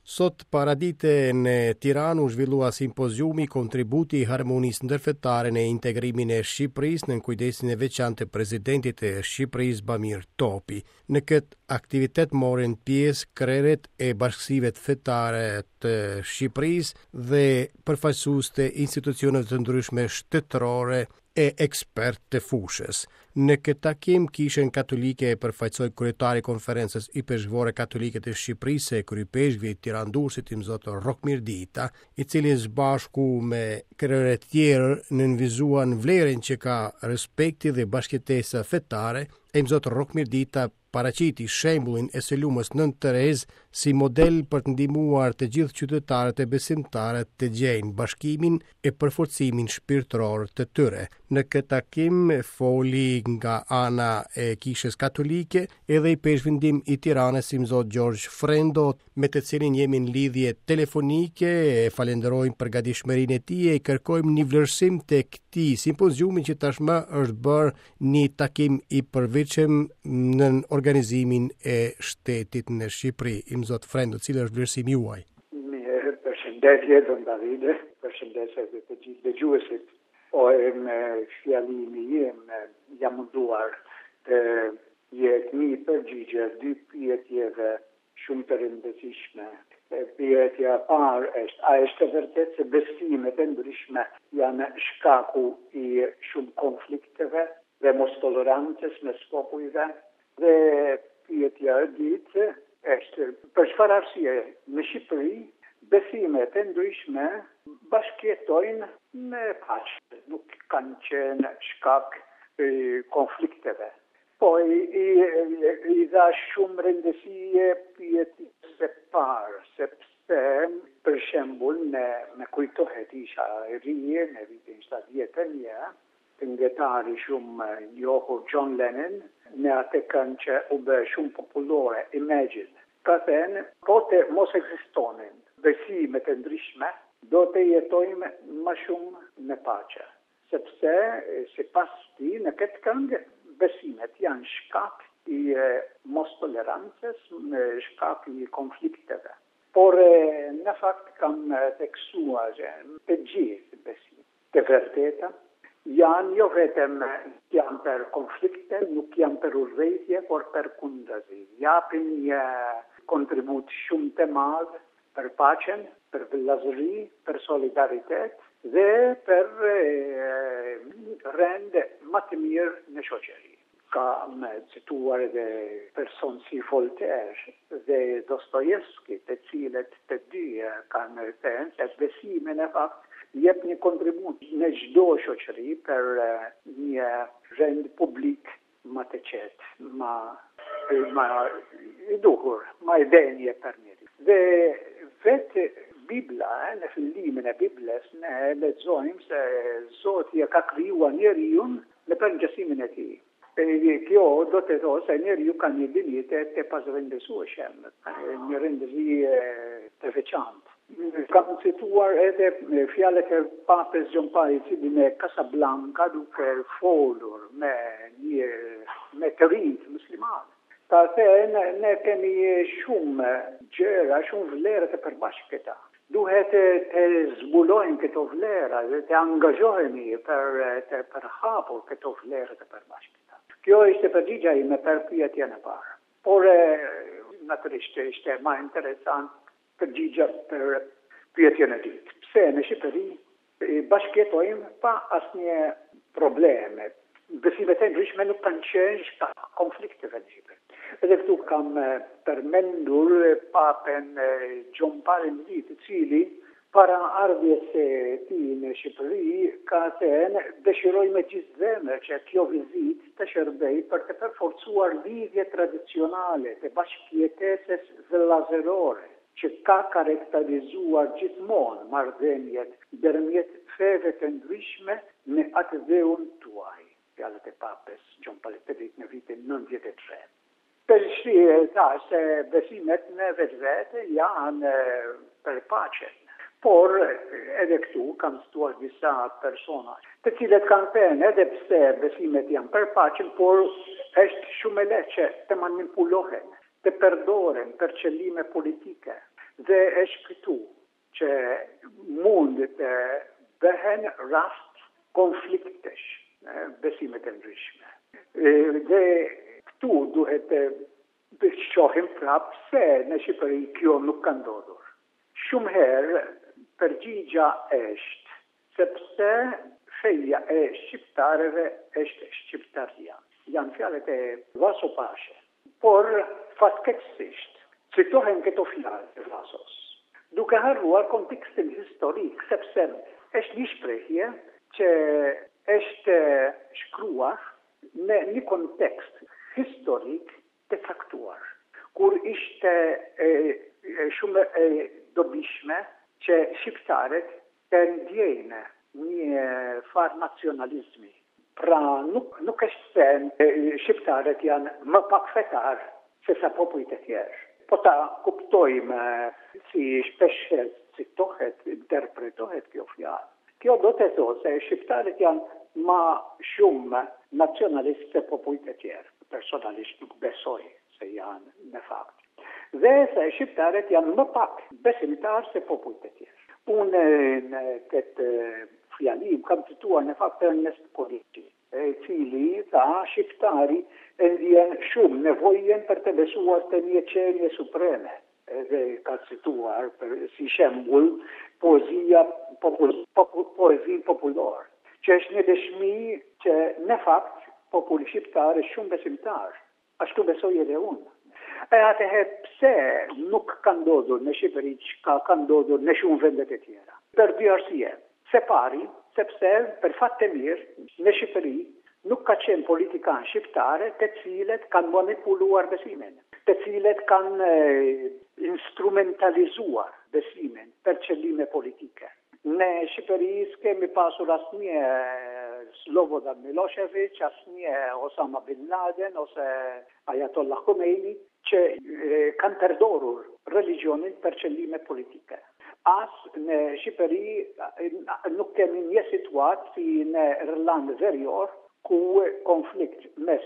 Sot paradite në Tiranë u zhvillua simpoziumi kontributi i harmonisë ndërfetare në integrimin e Shqipërisë në kujdesin e veçantë të presidentit e Shqipërisë Bamir Topi. Në këtë aktivitet morën pjesë krerët e bashkësive fetare të Shqipërisë dhe përfaqësues të institucioneve të ndryshme shtetërore e ekspert të fushës. Në këtë takim, Kishën Katolike e përfaqësoi kryetari i konferencës i peshqvorë katolike të Shqipërisë e kryepeshqve të Tiranë-Durrësit, Zot Rokmir Dita, i cili së bashku me krerët e tjerë nënvizuan vlerën që ka respekti dhe bashkëtesa fetare. Zot Rokmir Dita paraqiti shembullin e selumës Nën Terez si model për të ndihmuar të gjithë qytetarët e besimtarët të gjejnë bashkimin e përforcimin shpirtëror të tyre. Në këtë takim foli nga ana e Kishës Katolike edhe i peshqvendim i Tiranës Zot Gjergj Frendo, me të cilin jemi në lidhje telefonike. E falenderojmë për gatishmërinë e tij e kërkojmë një vlerësim të këtij simpoziumi që tashmë është bërë një takim i përveçëm në organizimin e shtetit në Shqipëri. Zot Frendo, cili është vlerësimi juaj? Mirë, përshëndetje Don Davide, përshëndetje dhe të gjithë dëgjuesit. Në fjalimi jam munduar të jetë një përgjigje dy pyetjeve shumë të rëndësishme. Pyetja e parë është, a është vërtet se besimet e ndryshme janë shkaku i shumë konflikteve dhe mos tolerancës mes popujve? Dhe pyetja e dytë është, për çfarë arsye në Shqipëri besimet e ndryshme bashkëjetojnë me paqe, nuk kanë qenë shkak i konflikteve. Po i dha shumë rëndësie pyetjes së parë, sepse për shembull me kujtohet isha e ri në vitin 70, këngëtari shumë njohur John Lennon, në atë këngë që u bë shumë popullore, Imagine, ka thënë, po të mos ekzistonin besimet e ndryshme, do të jetojmë më shumë në paqe. Sepse, sipas tij, në këtë këngë, besimet janë shkak i mos tolerancës, shkak i konflikteve. Por në fakt kam theksuar të gjithë besimet të vërteta janë jo vetëm janë për konflikte, nuk janë për urrëtie, por për kundërzi. Japin një kontribut shumë të madh për paqen, për vëllazëri, për solidaritet dhe për rend më të mirë në shoqëri. Ka me cituar edhe person si Voltaire dhe Dostojevski, të cilët të dy kanë thënë se besimi në fakt jep një kontribut në çdo shoqëri për një rend publik më të qetë, më i duhur, më i denjë për njëri. Dhe vetë Bibla, në fillimin e Biblës, ne lexojmë se Zoti e ka krijuar njeriu në përngjësimin e tij. Kjo do të thotë se njeriu ka një dinjitet të pazëvendësueshëm, një rëndësi të veçantë. Kam cituar edhe fjalët e Papës Gjon Pari, i cili në Casablanca duke folur me të rinjt muslimanë. Ka thënë, ne kemi shumë gjëra, shumë vlera të përbashkëta. Duhet të zbulojmë këto vlera dhe të angazhohemi për të përhapur këto vlera të përbashkëta. Kjo ishte përgjigja ime për pyetjen e parë. Por natyrisht ishte më interesant përgjigja për pyetjen e dytë. Pse në Shqipëri bashkëjetojmë pa asnjë probleme. Besimet e ndryshme nuk kanë qenë shkak konflikteve në Shqipëri. Edhe këtu kam përmendur Papen Gjon Pari, i cili para ardhjes së tij në Shqipëri ka thënë, dëshiroj me gjithë zemër që kjo vizitë të shërbejë për të përforcuar lidhje tradicionale të bashkëjetesës vëllazërore, që ka karakterizuar gjithmonë marrëdhëniet ndërmjet feve të ndryshme në atë dheun tuaj. Fjalët e Papës Gjon Pari në vitin 93. Përshie tha se besimet në vetvete janë për paqen. Por edhe këtu kam cituar disa persona të cilët kanë thënë edhe pse besimet janë për paqen, por është shumë e lehtë që të manipulohen, të përdoren për qëllime politike. dhe është këtu që mund të bëhen rast konfliktesh besimet e ndryshme. Dhe këtu duhet të shohim prapë se në Shqipëri kjo nuk ka ndodhur. Shumë herë përgjigja është sepse feja e shqiptarëve është shqiptaria. Janë fjalët e Vaso Pashe. Por fatkeqësisht citohen këto fjalë të Vasos, duke harruar kontekstin historik, sepse është një shprehje që është shkruar në një kontekst historik të caktuar, kur ishte shumë e dobishme që shqiptarët të ndjejnë një farë nacionalizmi. Pra nuk është se shqiptarët janë më pak fetar se sa popujt e tjerë. Po ta kuptojmë si shpesh citohet, interpretohet kjo fjalë. Kjo do të thotë se shqiptarët janë më shumë nacionalistë se popujt e tjerë. Personalisht nuk besoj se janë në fakt. Dhe se shqiptarët janë më pak besimtar se popujt e tjerë. Unë në këtë fjalim kam cituar në fakt Ernest Polici, cili tha shqiptari ndjen shumë nevojën për të besuar të një qenie supreme. Dhe ka cituar si shembull poezia popullore, që është një dëshmi që në fakt populli shqiptar është shumë besimtar. Ashtu besoj edhe unë. E atëherë pse nuk ka ndodhur në Shqipëri ka ndodhur në shumë vendet e tjera? Per dy arsye. Se pari, sepse për fat të mirë në Shqipëri nuk ka qenë politikanë shqiptare të cilët kanë manipuluar besimin, të cilët kanë instrumentalizuar besimin për qëllime politike. Në Shqipëri kemi pasur asnjë Slobodan Milošević, asnjë Osama Bin Laden ose Ayatollah Khomeini që kanë përdorur religionin për qëllime politike. As në Shqipëri nuk kemi një situatë si në Irlandë Verior, ku konflikt mes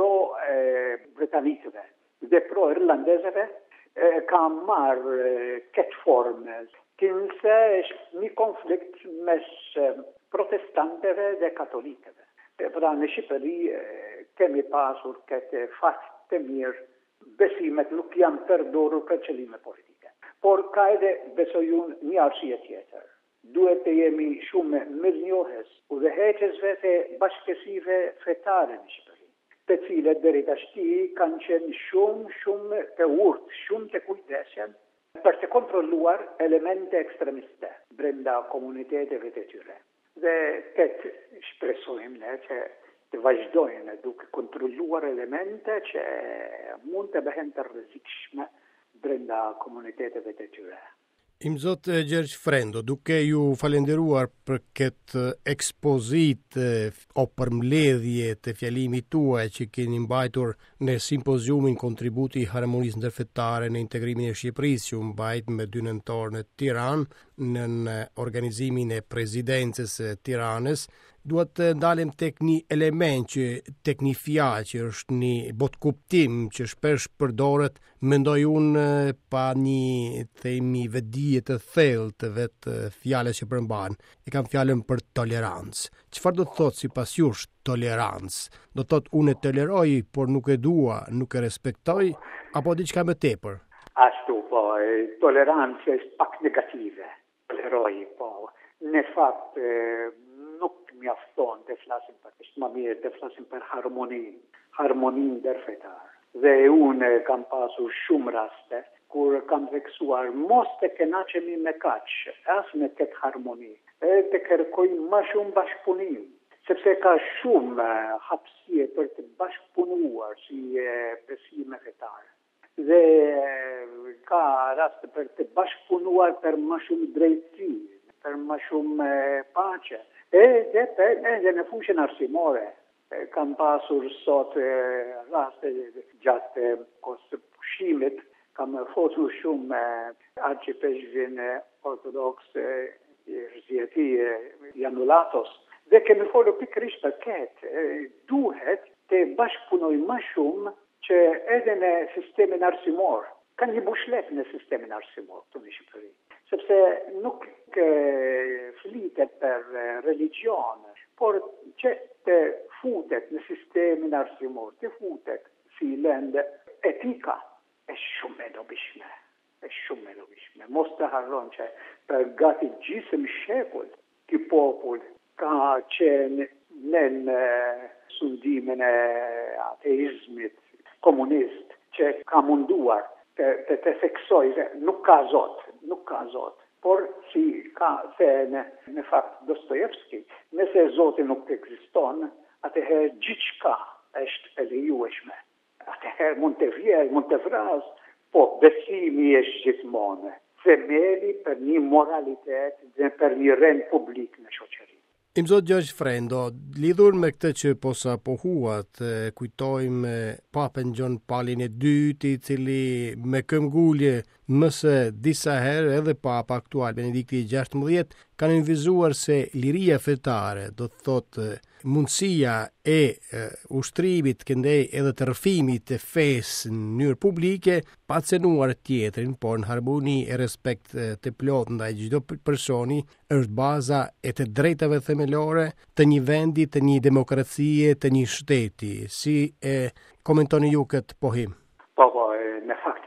pro-britanikëve dhe pro-irlandezëve ka marrë këtë formë, kinse është një konflikt mes protestantëve dhe katolikëve. Pra në Shqipëri kemi pasur këtë fat të mirë, besimet nuk janë përdorur për qëllime politike. Por ka edhe besoj unë një arsye tjetër. Duhet të jemi shumë mirënjohës dhe heqësve të bashkësive fetare në Shqipëri, të cilët deri tashti kanë qenë shumë të urtë, shumë të kujdesshëm për të kontrolluar elemente ekstremiste brenda komuniteteve të tyre. Dhe këtë shpresojmë ne që të vazhdojnë duke kontrolluar elemente që mund të bëhen të rrezikshme brenda komuniteteve të tyre. Im zot Gjergj Frendo, duke ju falenderuar për këtë ekspozit o përmbledhje të fjalimit tuaj që keni mbajtur në simpoziumin kontributi i harmonisë ndërfetare në integrimin e Shqipërisë që u mbajt me 2 nëntor në Tiranë në organizimin e Presidencës së Tiranës, duhet të ndalim tek një element tek një fjalë që është një botkuptim që shpesh përdoret, mendoj unë pa një themi vetdije të thellë të vetë fjalës që përmban. E kam fjalën për tolerancë. Çfarë do të thotë sipas jush tolerancë? Do të thotë unë e toleroj, por nuk e dua, nuk e respektoj, apo diçka më tepër? Ashtu, po, tolerancë është pak negative. Toleroj, po. Në fakt, nuk mjafton të flasim për është më mirë të flasim për harmoni ndërfetar. Dhe unë kam pasur shumë raste kur kam veksuar mos të kënaqemi me kaq, as me këtë harmoni, të kërkoj më shumë bashkëpunim, sepse ka shumë hapësie për të bashkëpunuar si besime fetare. Dhe ka raste për të bashkëpunuar për më shumë drejtësi, për më shumë paqe. Edhe në fushën arsimore, kam pasur sot raste gjatë kohës pushimit, kam folur shumë arcipeshvin ortodoks Rëzjeti Janulatos, dhe kemi folur pikërisht për këtë. Duhet të bashkëpunoj më shumë që edhe në sistemin arsimor kan jibux lek në sistemin arsimor të në Shqipëri. Sepse nuk flitet për religion, por që të futet në sistemin arsimor, të futet si lëndë etika, e shumë e dobishme. Mos të harron që për gati gjysmë shekull ky popull ka qenë në sundimin e ateizmit komunist, që ka munduar të theksoj se nuk ka Zot. Por si ka thënë në fakt Dostojevski, nëse Zoti nuk ekziston, atëherë gjithçka është e lejueshme. Atëherë mund të vjerë, mund të vrasë, po besimi është gjithmonë themeli për një moralitet dhe për një rend publik në shoqëri. Im zot Gjergj Frendo, lidhur me këtë që posa pohuat, kujtojmë Papën Gjon Paulin II, i cili me këmbgulje mëse disa herë edhe Papa aktual Benedikti XVI kanë invizuar se liria fetare, do të thotë mundësia e ushtrimit këndej edhe të rrëfimit të fesë në mënyrë publike, pa cenuar tjetrin, por në harmoni e respekt të plot ndaj çdo personi, është baza e të drejtave themelore të një vendi, të një demokracie, të një shteti. Si e komentoni ju këtë pohim? Po, në fakt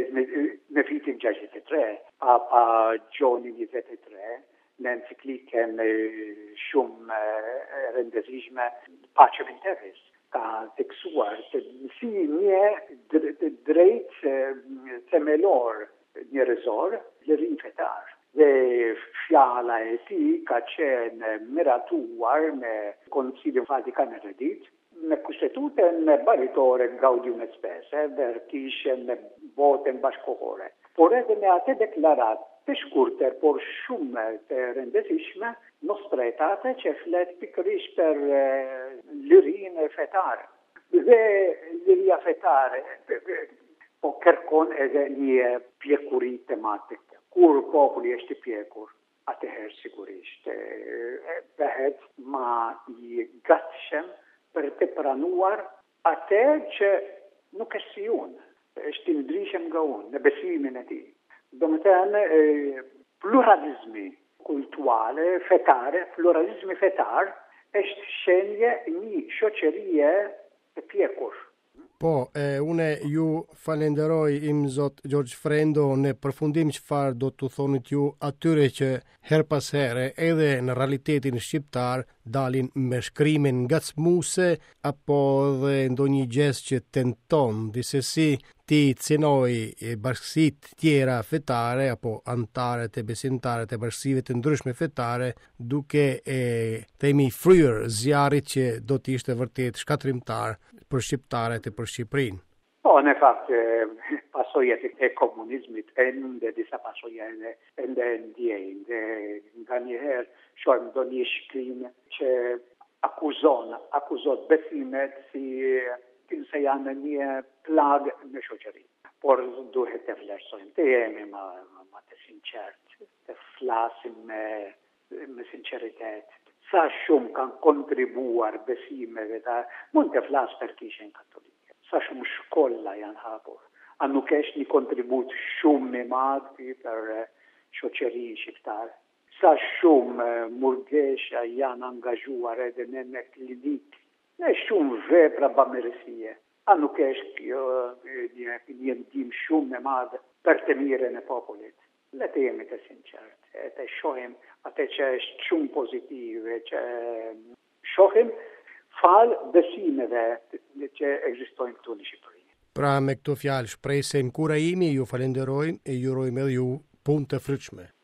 në vitin 63, Papa Gjoni 23, në enciklikën shumë rëndësishme Pacem in Terris, ka theksuar se si një drejt themelor njerëzor, lirin fetar. Dhe fjala e tij ka qenë miratuar në Koncilin Vatikanin e dytë, në kushtetutën baritore Gaudium et Spes, dhe kishën në botën bashkëkohore. Por edhe me atë deklarat të shkurtër, por shumë të rëndësishme, Nostretate që flet pikërisht për lirinë fetare. Dhe liria fetare po kërkon edhe një pjekuri tematike. Kur populli është i pjekur, atëherë sigurisht bëhet ma i gatshëm për të pranuar atë që nuk është si unë, është i ndryshëm nga unë, në besimin e tij. Do të thënë pluralizmi kulturale, fetare, pluralizmi fetar është shenje një shoqërie të pjekur. Po, une ju falenderoj im zot Gjergj Frendo në përfundim çfarë do të thonit ju atyre që her pas here edhe në realitetin shqiptar dalin me shkrimin ngacmuese apo dhe ndonjë gjest që tenton disesi ti cenoj bashkësitë tjera fetare apo antare të besimtare të bashkësive të ndryshme fetare duke themi fryer zjarrit që do të ishte vërtet shkatrimtar për shqiptarët e për Shqipërinë. Po, në fakt, pasojat e komunizmit ende disa pasoja ende ndjejnë. Nga njëherë shohim do një shkrim që akuzot besimet se janë një plag në shoqëri. Por duhet të vlerësojmë, të jemi ma të sinqert, të flasim me sinqeritet. Sa shumë kanë kontribuar besimeve, mund të flasë për Kishën Katolike. Sa shumë shkolla janë hapur. A nuk është një kontribut shumë i madh për shoqërinë shqiptare. Sa shumë murgesha janë angazhuar edhe në klinikë. Në shumë vepra bamirësie. A nuk është një ndihmë shumë i madh për të mirën e popullit. Le të jemi të sinqertë, të shohim atë që është shumë pozitive, që shohim falë besimeve që ekzistojnë këtu në Shqipëri. Pra me këto fjalë shpresojmë kurajimi, ju falenderojmë e ju urojmë edhe ju punë të frytshme.